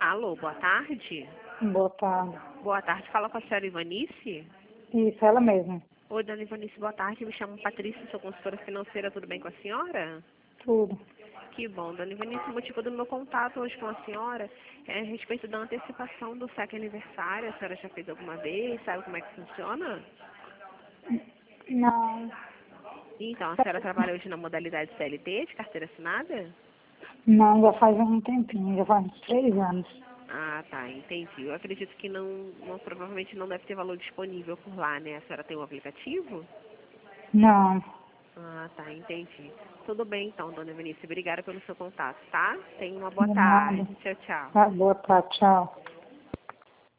Alô, boa tarde. Boa tarde. Boa tarde, fala com a senhora Ivanice. Isso, ela mesma. Oi, dona Ivanice, boa tarde. Me chamo Patrícia, sou consultora financeira, tudo bem com a senhora? Tudo. Que bom, dona Ivanice, o motivo do meu contato hoje com a senhora é a respeito da antecipação do saque aniversário. A senhora já fez alguma vez? Sabe como é que funciona? Não. Então, a senhora trabalha hoje na modalidade CLT, de carteira assinada? Não, já faz um tempinho, já faz uns 3 anos. Ah, tá, entendi. Eu acredito que provavelmente não deve ter valor disponível por lá, né? A senhora tem um aplicativo? Não. Ah, tá, entendi. Tudo bem então, dona Vinícius. Obrigada pelo seu contato, tá? Tenha uma boa De nada. tarde. Tchau, tchau. Tá, boa tarde, tchau.